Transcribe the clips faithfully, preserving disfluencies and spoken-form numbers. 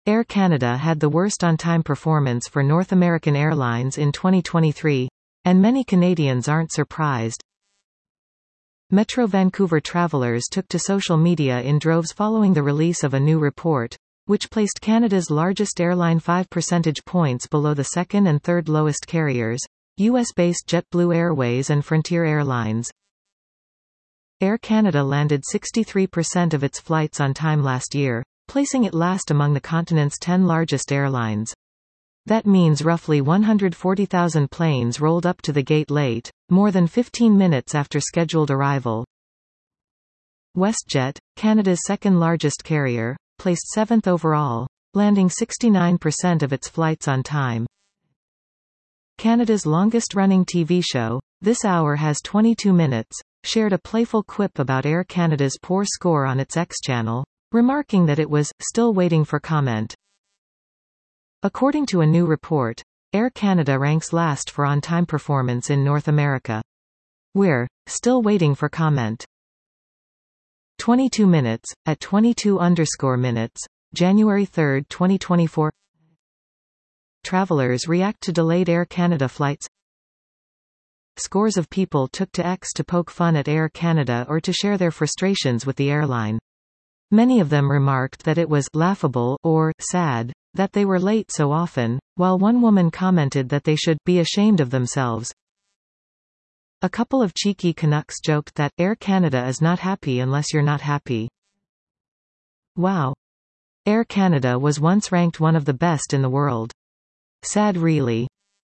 Air Canada had the worst on-time performance for North American Airlines in twenty twenty-three, and many Canadians aren't surprised. Metro Vancouver travelers took to social media in droves following the release of a new report, which placed Canada's largest airline five percentage points below the second and third lowest carriers, U S-based JetBlue Airways and Frontier Airlines. Air Canada landed sixty-three percent of its flights on time last year, placing it last among the continent's ten largest airlines. That means roughly one hundred forty thousand planes rolled up to the gate late, more than fifteen minutes after scheduled arrival. WestJet, Canada's second-largest carrier, placed seventh overall, landing sixty-nine percent of its flights on time. Canada's longest-running T V show, This Hour Has twenty-two minutes, shared a playful quip about Air Canada's poor score on its X channel, remarking that it was still waiting for comment. According to a new report, Air Canada ranks last for on-time performance in North America. We're still waiting for comment. twenty-two minutes, at twenty-two underscore minutes, January third, twenty twenty-four. Travelers react to delayed Air Canada flights. Scores of people took to X to poke fun at Air Canada or to share their frustrations with the airline. Many of them remarked that it was laughable or sad that they were late so often, while one woman commented that they should be ashamed of themselves. A couple of cheeky Canucks joked that Air Canada is not happy unless you're not happy. Wow. Air Canada was once ranked one of the best in the world. Sad really.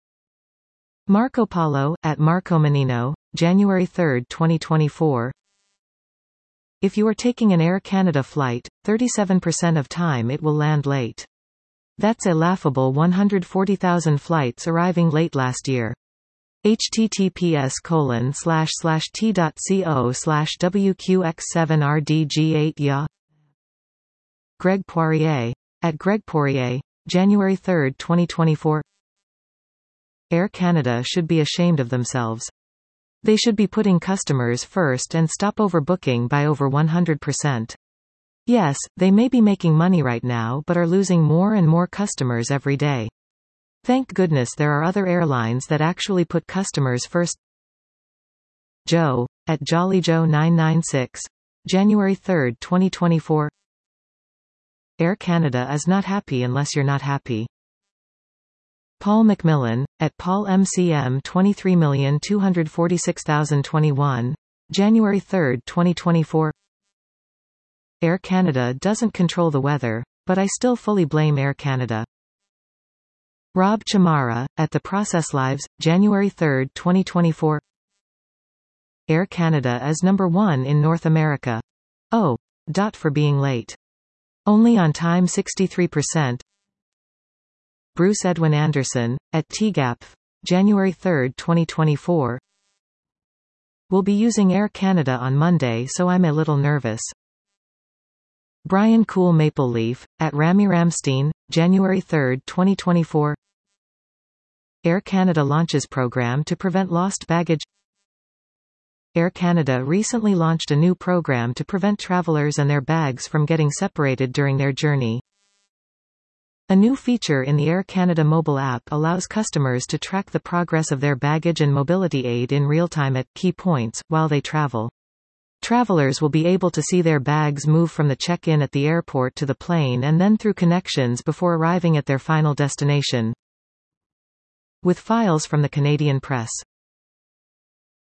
Marco Polo, at Marco Menino, January third, twenty twenty-four. If you are taking an Air Canada flight, thirty-seven percent of time it will land late. That's a laughable one hundred forty thousand flights arriving late last year. https colon slash slash t.co slash wqx7rdg8 ya. Greg Poirier, at Greg Poirier, January third, twenty twenty-four. Air Canada should be ashamed of themselves. They should be putting customers first and stop overbooking by over one hundred percent. Yes, they may be making money right now but are losing more and more customers every day. Thank goodness there are other airlines that actually put customers first. Joe, at Jolly Joe nine nine six, January third, twenty twenty-four. Air Canada is not happy unless you're not happy. Paul McMillan, at Paul M C M twenty-three million two hundred forty-six thousand twenty-one, January third, twenty twenty-four. Air Canada doesn't control the weather, but I still fully blame Air Canada. Rob Chamara, at The Process Lives, January third, twenty twenty-four. Air Canada is number one in North America. Oh. Dot for being late. Only on time sixty-three percent. Bruce Edwin Anderson, at T G A P, January third, twenty twenty-four. We'll be using Air Canada on Monday so I'm a little nervous. Brian Cool Maple Leaf, at Rami Ramstein, January third, twenty twenty-four. Air Canada launches program to prevent lost baggage. Air Canada recently launched a new program to prevent travelers and their bags from getting separated during their journey. A new feature in the Air Canada mobile app allows customers to track the progress of their baggage and mobility aid in real time at key points while they travel. Travelers will be able to see their bags move from the check-in at the airport to the plane and then through connections before arriving at their final destination. With files from the Canadian Press.